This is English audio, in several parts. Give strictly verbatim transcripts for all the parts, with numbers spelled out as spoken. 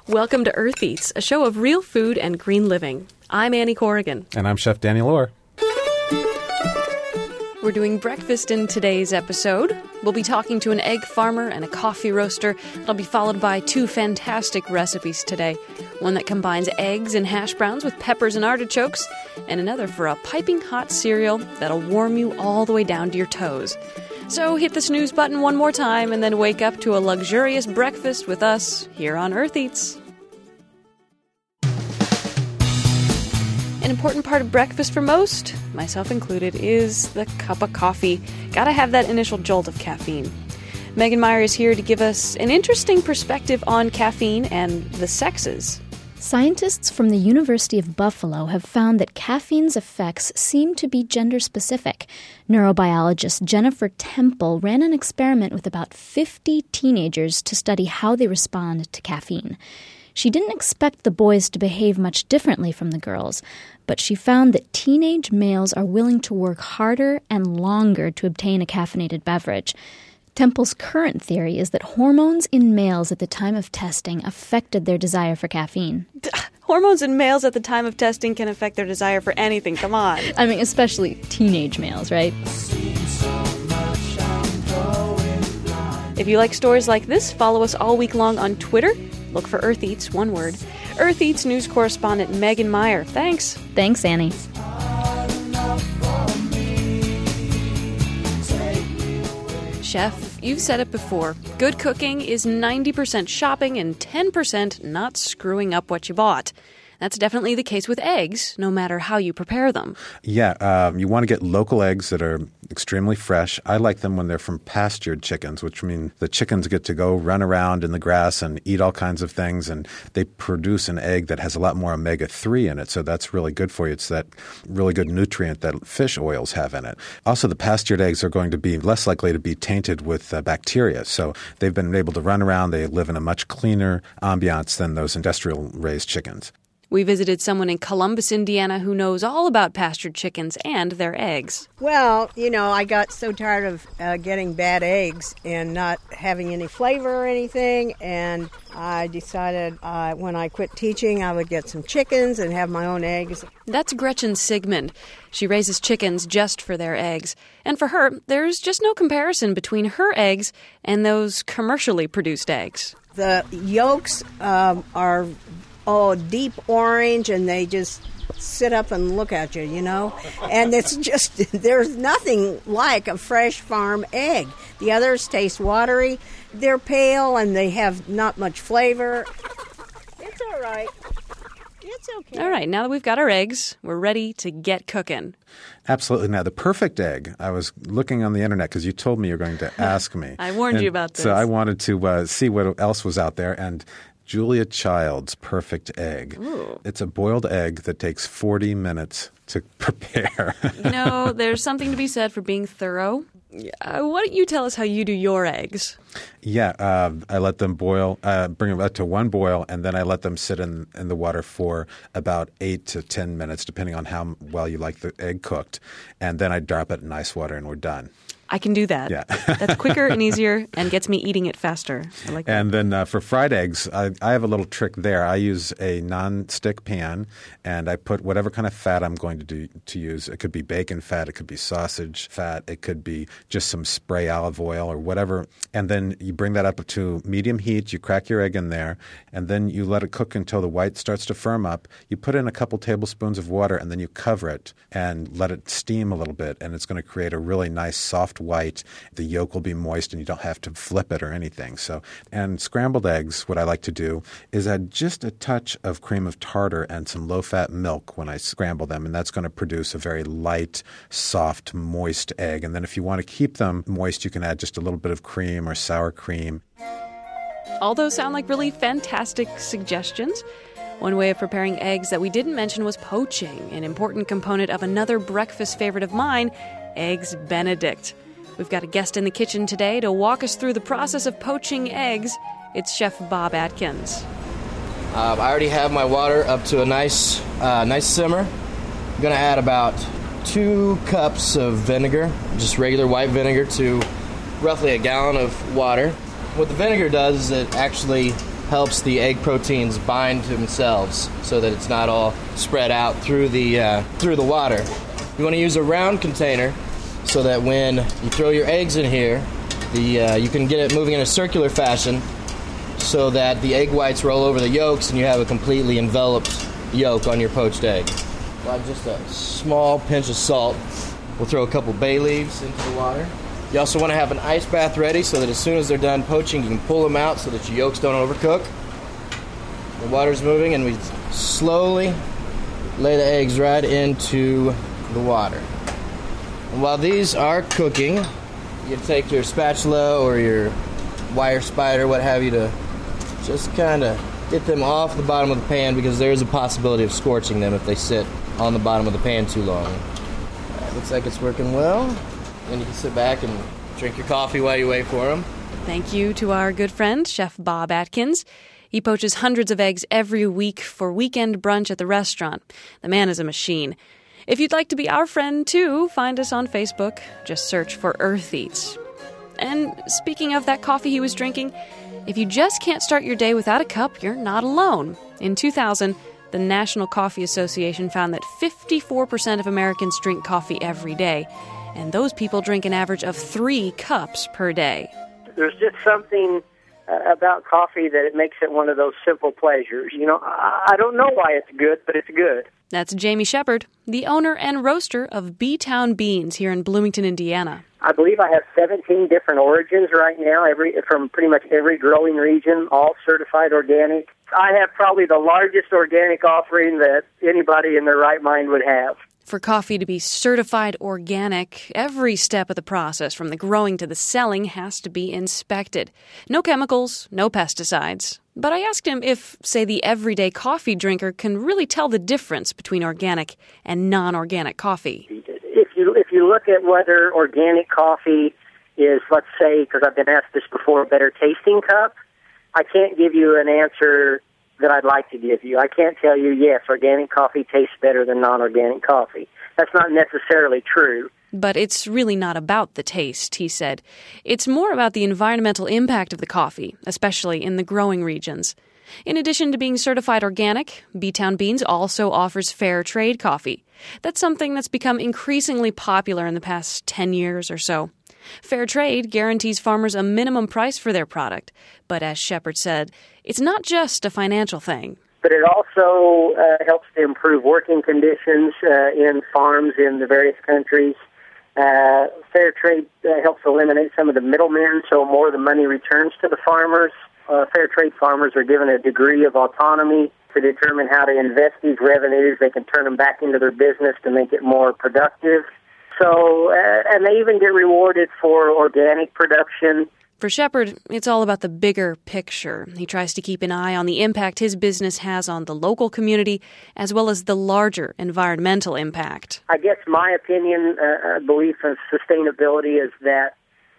Welcome to Earth Eats, a show of real food and green living. I'm Annie Corrigan. And I'm Chef Danny Lohr. We're doing breakfast in today's episode. We'll be talking to an egg farmer and a coffee roaster. It'll be followed by two fantastic recipes today. One that combines eggs and hash browns with peppers and artichokes, and another for a piping hot cereal that'll warm you all the way down to your toes. So hit the snooze button one more time and then wake up to a luxurious breakfast with us here on Earth Eats. An important part of breakfast for most, myself included, is the cup of coffee. Gotta have that initial jolt of caffeine. Megan Meyer is here to give us an interesting perspective on caffeine and the sexes. Scientists from the University of Buffalo have found that caffeine's effects seem to be gender-specific. Neurobiologist Jennifer Temple ran an experiment with about fifty teenagers to study how they respond to caffeine. She didn't expect the boys to behave much differently from the girls, but she found that teenage males are willing to work harder and longer to obtain a caffeinated beverage. Temple's current theory is that hormones in males at the time of testing affected their desire for caffeine. Hormones in males at the time of testing can affect their desire for anything, come on. I mean, especially teenage males, right? If you like stories like this, follow us all week long on Twitter. Look for Earth Eats, one word. Earth Eats news correspondent Megan Meyer. Thanks. Thanks, Annie. Chef, you've said it before. Good cooking is ninety percent shopping and ten percent not screwing up what you bought. That's definitely the case with eggs, no matter how you prepare them. Yeah, um, you want to get local eggs that are extremely fresh. I like them when they're from pastured chickens, which means the chickens get to go run around in the grass and eat all kinds of things, and they produce an egg that has a lot more omega three in it, so that's really good for you. It's that really good nutrient that fish oils have in it. Also, the pastured eggs are going to be less likely to be tainted with uh, bacteria, so they've been able to run around. They live in a much cleaner ambiance than those industrial-raised chickens. We visited someone in Columbus, Indiana, who knows all about pastured chickens and their eggs. Well, you know, I got so tired of uh, getting bad eggs and not having any flavor or anything, and I decided uh, when I quit teaching, I would get some chickens and have my own eggs. That's Gretchen Sigmund. She raises chickens just for their eggs. And for her, there's just no comparison between her eggs and those commercially produced eggs. The yolks um, are... Oh, deep orange, and they just sit up and look at you, you know? And it's just, there's nothing like a fresh farm egg. The others taste watery. They're pale, and they have not much flavor. It's all right. It's okay. All right, now that we've got our eggs, we're ready to get cooking. Absolutely. Now, the perfect egg, I was looking on the internet because you told me you were going to ask me. I warned and you about this. So I wanted to uh, see what else was out there, and Julia Child's perfect egg. Ooh. It's a boiled egg that takes forty minutes to prepare. You know, there's something to be said for being thorough. Uh, why don't you tell us how you do your eggs? Yeah, uh, I let them boil, uh, bring them up to one boil, and then I let them sit in, in the water for about eight to ten minutes, depending on how well you like the egg cooked. And then I drop it in ice water, and we're done. I can do that. Yeah. That's quicker and easier and gets me eating it faster. I like that. And then uh, for fried eggs, I, I have a little trick there. I use a non-stick pan, and I put whatever kind of fat I'm going to do to use. It could be bacon fat, it could be sausage fat, it could be just some spray olive oil or whatever. And then you bring that up to medium heat, you crack your egg in there, and then you let it cook until the white starts to firm up. You put in a couple tablespoons of water, and then you cover it and let it steam a little bit, and it's going to create a really nice soft white. The yolk will be moist, and you don't have to flip it or anything. So, and scrambled eggs, what I like to do is add just a touch of cream of tartar and some low-fat milk when I scramble them, and that's going to produce a very light, soft, moist egg. And then if you want to keep them moist, you can add just a little bit of cream or sour cream. All those sound like really fantastic suggestions. One way of preparing eggs that we didn't mention was poaching, an important component of another breakfast favorite of mine, Eggs Benedict. We've got a guest in the kitchen today to walk us through the process of poaching eggs. It's Chef Bob Atkins. Uh, I already have my water up to a nice, uh, nice simmer. I'm going to add about two cups of vinegar, just regular white vinegar, to roughly a gallon of water. What the vinegar does is it actually helps the egg proteins bind to themselves so that it's not all spread out through the uh, through the water. You want to use a round container so that when you throw your eggs in here, the uh, you can get it moving in a circular fashion so that the egg whites roll over the yolks and you have a completely enveloped yolk on your poached egg. Well, just a small pinch of salt. We'll throw a couple bay leaves into the water. You also want to have an ice bath ready so that as soon as they're done poaching, you can pull them out so that your yolks don't overcook. The water's moving, and we slowly lay the eggs right into the water. And while these are cooking, you take your spatula or your wire spider, what have you, to just kind of get them off the bottom of the pan, because there is a possibility of scorching them if they sit on the bottom of the pan too long. Right, looks like it's working well. And you can sit back and drink your coffee while you wait for them. Thank you to our good friend, Chef Bob Atkins. He poaches hundreds of eggs every week for weekend brunch at the restaurant. The man is a machine. If you'd like to be our friend, too, find us on Facebook. Just search for Earth Eats. And speaking of that coffee he was drinking, if you just can't start your day without a cup, you're not alone. In two thousand, the National Coffee Association found that fifty-four percent of Americans drink coffee every day. And those people drink an average of three cups per day. There's just something uh, about coffee that it makes it one of those simple pleasures. You know, I, I don't know why it's good, but it's good. That's Jamie Shepard, the owner and roaster of B-Town Beans here in Bloomington, Indiana. I believe I have seventeen different origins right now, every from pretty much every growing region, all certified organic. I have probably the largest organic offering that anybody in their right mind would have. For coffee to be certified organic, every step of the process, from the growing to the selling, has to be inspected. No chemicals, no pesticides. But I asked him if, say, the everyday coffee drinker can really tell the difference between organic and non-organic coffee. If you if you look at whether organic coffee is, let's say, because I've been asked this before, a better tasting cup, I can't give you an answer that I'd like to give you. I can't tell you, yes, organic coffee tastes better than non-organic coffee. That's not necessarily true. But it's really not about the taste, he said. It's more about the environmental impact of the coffee, especially in the growing regions. In addition to being certified organic, B-Town Beans also offers fair trade coffee. That's something that's become increasingly popular in the past ten years or so. Fair trade guarantees farmers a minimum price for their product. But as Shepard said, it's not just a financial thing. But it also uh, helps to improve working conditions uh, in farms in the various countries. Uh, fair trade uh, helps eliminate some of the middlemen, so more of the money returns to the farmers. Uh, fair trade farmers are given a degree of autonomy to determine how to invest these revenues. They can turn them back into their business to make it more productive. So, uh, and they even get rewarded for organic production. For Shepard, it's all about the bigger picture. He tries to keep an eye on the impact his business has on the local community, as well as the larger environmental impact. I guess my opinion, uh, belief of sustainability is that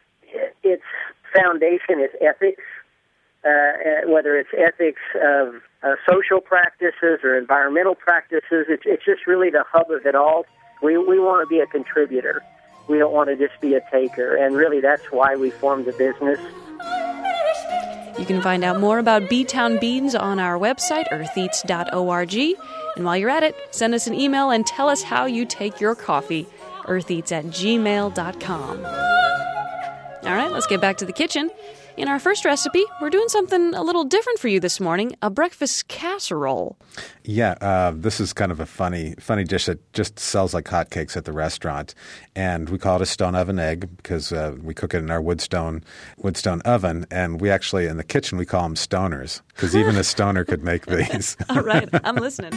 its foundation is ethics, uh, whether it's ethics of uh, social practices or environmental practices. It's, it's just really the hub of it all. We we want to be a contributor. We don't want to just be a taker. And really, that's why we formed the business. You can find out more about B-Town Beans on our website, earth eats dot org. And while you're at it, send us an email and tell us how you take your coffee, eartheats at gmail dot com. All right, let's get back to the kitchen. In our first recipe, we're doing something a little different for you this morning, a breakfast casserole. Yeah, uh, this is kind of a funny funny dish that just sells like hotcakes at the restaurant. And we call it a stone oven egg because uh, we cook it in our woodstone woodstone oven. And we actually, in the kitchen, we call them stoners because even a stoner could make these. All right, I'm listening.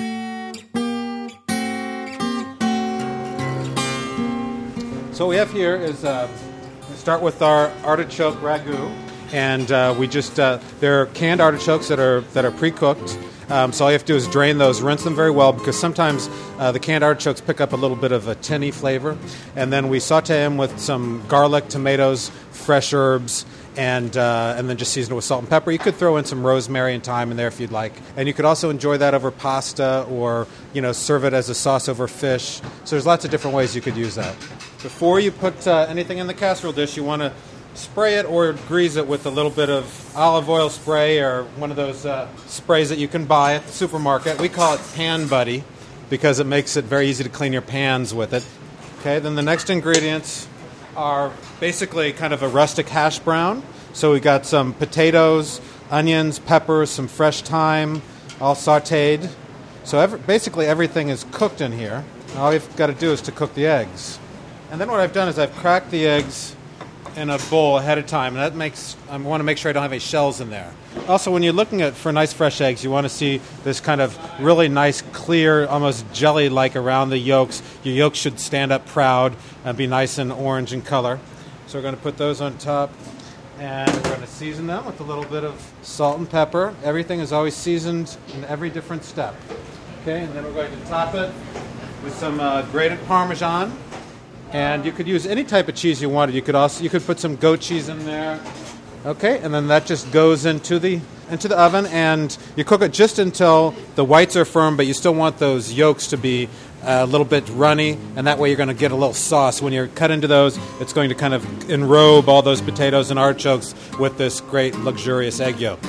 So what we have here is, uh, we start with our artichoke ragu. And uh, we just, uh, they're canned artichokes that are that are pre-cooked. Um, so all you have to do is drain those, rinse them very well, because sometimes uh, the canned artichokes pick up a little bit of a tinny flavor. And then we saute them with some garlic, tomatoes, fresh herbs, and uh, and then just season it with salt and pepper. You could throw in some rosemary and thyme in there if you'd like. And you could also enjoy that over pasta or, you know, serve it as a sauce over fish. So there's lots of different ways you could use that. Before you put uh, anything in the casserole dish, you want to spray it or grease it with a little bit of olive oil spray or one of those uh, sprays that you can buy at the supermarket. We call it Pan Buddy because it makes it very easy to clean your pans with it. Okay, then the next ingredients are basically kind of a rustic hash brown. So we got some potatoes, onions, peppers, some fresh thyme, all sautéed. So every, basically everything is cooked in here. All you've got to do is to cook the eggs. And then what I've done is I've cracked the eggs in a bowl ahead of time, and that makes I want to make sure I don't have any shells in there. Also, when you're looking at for nice fresh eggs, you want to see this kind of really nice, clear, almost jelly-like around the yolks. Your yolks should stand up proud and be nice and orange in color. So we're going to put those on top, and we're going to season them with a little bit of salt and pepper. Everything is always seasoned in every different step. Okay, and then we're going to top it with some uh, grated Parmesan. And you could use any type of cheese you wanted. You could also you could put some goat cheese in there. Okay, and then that just goes into the into the oven, and you cook it just until the whites are firm, but you still want those yolks to be a little bit runny, and that way you're going to get a little sauce. When you're cut into those, it's going to kind of enrobe all those potatoes and artichokes with this great luxurious egg yolk.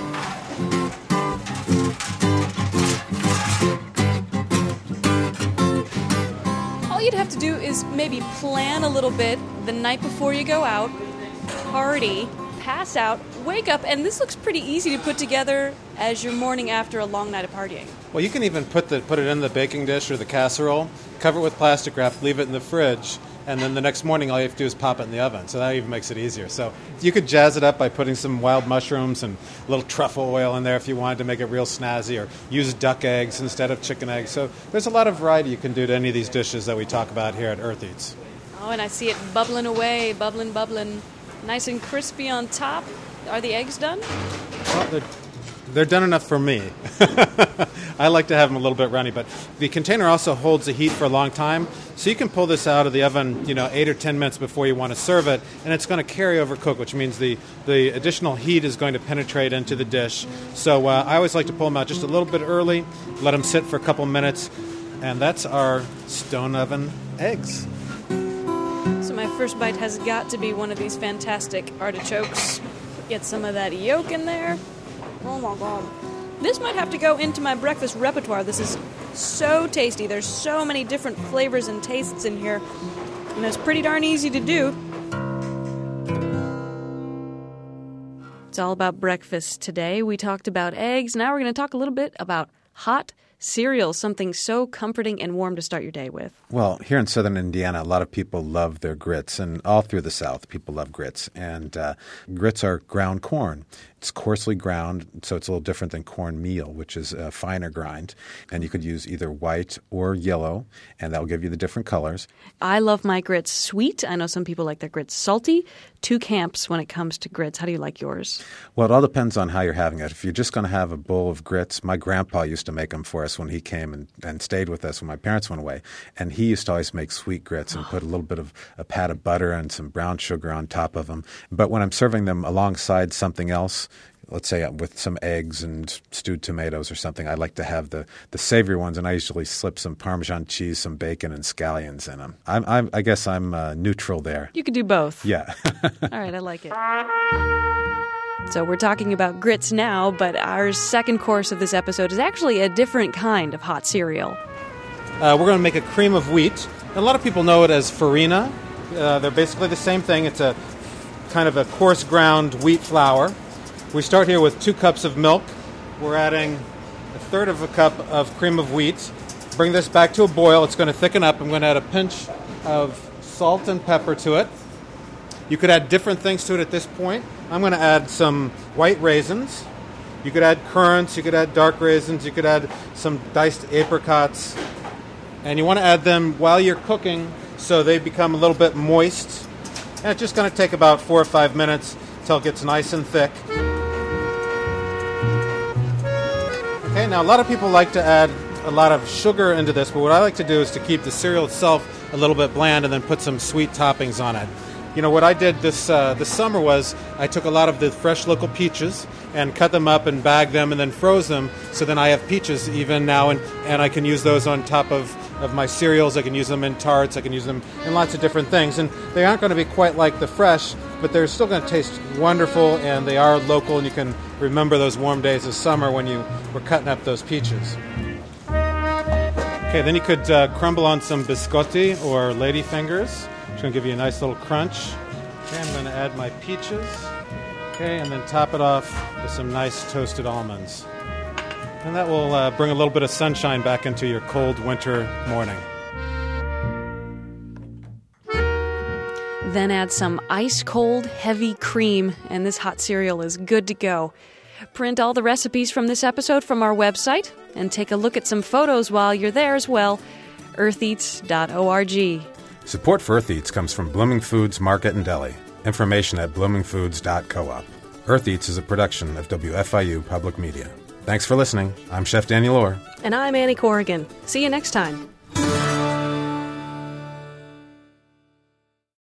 Have to do is maybe plan a little bit the night before you go out, party, pass out, wake up, and this looks pretty easy to put together as your morning after a long night of partying. Well, you can even put the put it in the baking dish or the casserole, cover it with plastic wrap, leave it in the fridge, and then the next morning all you have to do is pop it in the oven. So that even makes it easier. So you could jazz it up by putting some wild mushrooms and a little truffle oil in there if you wanted to make it real snazzy, or use duck eggs instead of chicken eggs. So there's a lot of variety you can do to any of these dishes that we talk about here at Earth Eats. Oh, and I see it bubbling away, bubbling, bubbling. Nice and crispy on top. Are the eggs done? Well, they're, they're done enough for me. I like to have them a little bit runny, but the container also holds the heat for a long time, so you can pull this out of the oven, you know, eight or ten minutes before you want to serve it, and it's going to carry over cook, which means the, the additional heat is going to penetrate into the dish. So uh, I always like to pull them out just a little bit early, let them sit for a couple minutes, and that's our stone oven eggs. So my first bite has got to be one of these fantastic artichokes. Get some of that yolk in there. Oh my God. This might have to go into my breakfast repertoire. This is so tasty. There's so many different flavors and tastes in here, and it's pretty darn easy to do. It's all about breakfast today. We talked about eggs. Now we're going to talk a little bit about hot cereal, something so comforting and warm to start your day with. Well, here in southern Indiana, a lot of people love their grits, and all through the South, people love grits. And uh, grits are ground corn. It's coarsely ground, so it's a little different than cornmeal, which is a finer grind. And you could use either white or yellow, and that will give you the different colors. I love my grits sweet. I know some people like their grits salty. Two camps when it comes to grits. How do you like yours? Well, it all depends on how you're having it. If you're just going to have a bowl of grits, my grandpa used to make them for us when he came and, and stayed with us when my parents went away. And he used to always make sweet grits and put a little bit of a pat of butter and some brown sugar on top of them. But when I'm serving them alongside something else, let's say with some eggs and stewed tomatoes or something, I like to have the, the savory ones, and I usually slip some Parmesan cheese, some bacon, and scallions in them. I'm, I'm, I guess I'm uh, neutral there. You could do both. Yeah. All right, I like it. So we're talking about grits now, but our second course of this episode is actually a different kind of hot cereal. Uh, we're going to make a cream of wheat. A lot of people know it as farina. Uh, they're basically the same thing. It's a kind of a coarse ground wheat flour. We start here with two cups of milk. We're adding a third of a cup of cream of wheat. Bring this back to a boil. It's going to thicken up. I'm going to add a pinch of salt and pepper to it. You could add different things to it at this point. I'm going to add some white raisins. You could add currants. You could add dark raisins. You could add some diced apricots. And you want to add them while you're cooking so they become a little bit moist. And it's just going to take about four or five minutes until it gets nice and thick. Okay, now a lot of people like to add a lot of sugar into this, but what I like to do is to keep the cereal itself a little bit bland and then put some sweet toppings on it. You know, what I did this uh, this summer was I took a lot of the fresh local peaches and cut them up and bagged them and then froze them, so then I have peaches even now, and, and I can use those on top of, of my cereals. I can use them in tarts. I can use them in lots of different things. And they aren't going to be quite like the fresh, but they're still going to taste wonderful, and they are local, and you can remember those warm days of summer when you were cutting up those peaches. Okay, then you could uh, crumble on some biscotti or ladyfingers, which is going to give you a nice little crunch. Okay, I'm going to add my peaches. Okay, and then top it off with some nice toasted almonds. And that will uh, bring a little bit of sunshine back into your cold winter morning. Then add some ice-cold, heavy cream, and this hot cereal is good to go. Print all the recipes from this episode from our website, and take a look at some photos while you're there as well, earth eats dot org. Support for Earth Eats comes from Blooming Foods Market and Deli. Information at blooming foods dot coop. Earth Eats is a production of W F I U Public Media. Thanks for listening. I'm Chef Daniel Orr. And I'm Annie Corrigan. See you next time.